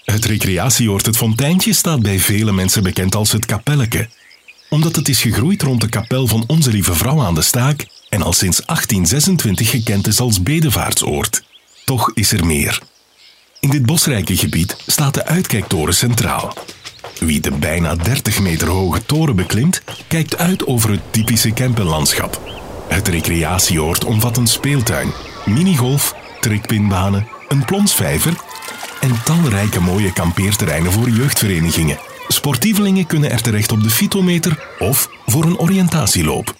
Het recreatieoord Het Fonteintje staat bij vele mensen bekend als het Kapelleke. Omdat het is gegroeid rond de kapel van Onze Lieve Vrouw aan de Staak en al sinds 1826 gekend is als bedevaartsoord. Toch is er meer. In dit bosrijke gebied staat de uitkijktoren centraal. Wie de bijna 30 meter hoge toren beklimt, kijkt uit over het typische Kempenlandschap. Het recreatieoord omvat een speeltuin, minigolf, trekpinbanen, een plonsvijver en talrijke mooie kampeerterreinen voor jeugdverenigingen. Sportievelingen kunnen er terecht op de Fitometer of voor een oriëntatieloop.